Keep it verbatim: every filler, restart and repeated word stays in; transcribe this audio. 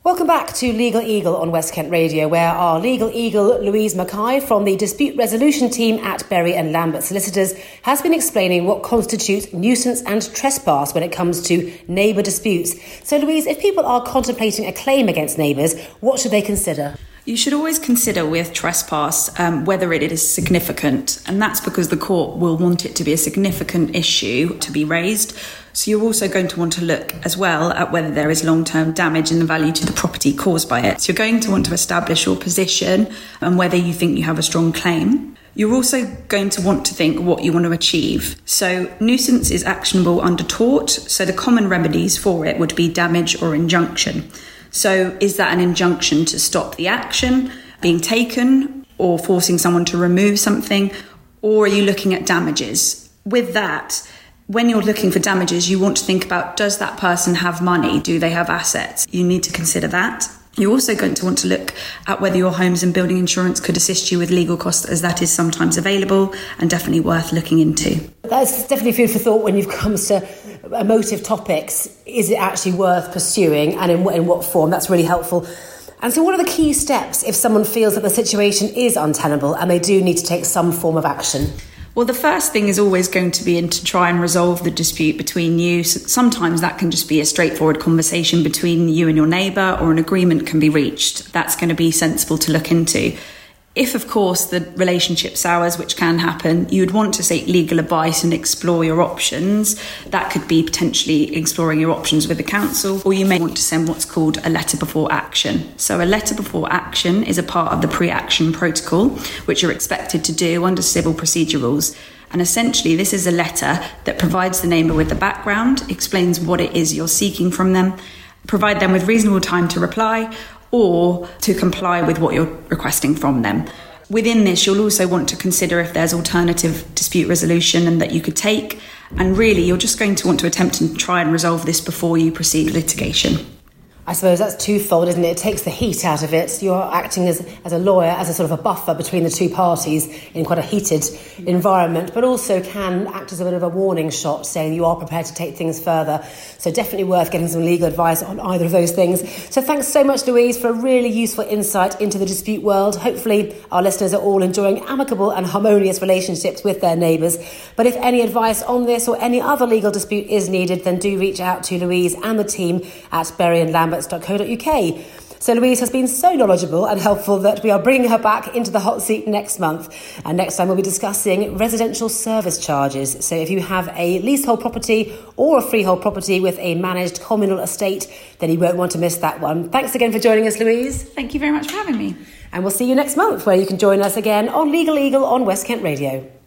Welcome back to Legal Eagle on West Kent Radio, where our legal eagle Louise Mackay from the dispute resolution team at Berry and Lambert Solicitors has been explaining what constitutes nuisance and trespass when it comes to neighbour disputes. So Louise, if people are contemplating a claim against neighbours, what should they consider? You should always consider with trespass um, whether it is significant, and that's because the court will want it to be a significant issue to be raised. So you're also going to want to look as well at whether there is long-term damage in the value to the property caused by it. So you're going to want to establish your position and whether you think you have a strong claim. You're also going to want to think what you want to achieve. So nuisance is actionable under tort, so the common remedies for it would be damage or injunction. So is that an injunction to stop the action being taken or forcing someone to remove something, or are you looking at damages? With that, when you're looking for damages, you want to think about, does that person have money? Do they have assets? You need to consider that. You're also going to want to look at whether your homes and building insurance could assist you with legal costs, as that is sometimes available and definitely worth looking into. That's definitely food for thought when it comes to emotive topics. Is it actually worth pursuing, and in what, in what form? That's really helpful. And so what are the key steps if someone feels that the situation is untenable and they do need to take some form of action? Well, the first thing is always going to be to try and resolve the dispute between you. So sometimes that can just be a straightforward conversation between you and your neighbour, or an agreement can be reached. That's going to be sensible to look into. If, of course, the relationship sours, which can happen, you would want to seek legal advice and explore your options. That could be potentially exploring your options with the council, or you may want to send what's called a letter before action. So a letter before action is a part of the pre-action protocol, which you're expected to do under civil procedure rules. And essentially, this is a letter that provides the neighbour with the background, explains what it is you're seeking from them, provide them with reasonable time to reply, or to comply with what you're requesting from them. Within this, you'll also want to consider if there's alternative dispute resolution and that you could take. And really, you're just going to want to attempt to try and resolve this before you proceed with litigation. I suppose that's twofold, isn't it? It takes the heat out of it. You're acting as, as a lawyer, as a sort of a buffer between the two parties in quite a heated environment, but also can act as a bit of a warning shot, saying you are prepared to take things further. So definitely worth getting some legal advice on either of those things. So thanks so much, Louise, for a really useful insight into the dispute world. Hopefully our listeners are all enjoying amicable and harmonious relationships with their neighbours. But if any advice on this or any other legal dispute is needed, then do reach out to Louise and the team at Berry and Lambert dot co dot uk. So Louise has been so knowledgeable and helpful that we are bringing her back into the hot seat next month. And next time we'll be discussing residential service charges. So if you have a leasehold property or a freehold property with a managed communal estate, then you won't want to miss that one. Thanks again for joining us, Louise. Thank you very much for having me. And we'll see you next month, where you can join us again on Legal Eagle on West Kent Radio.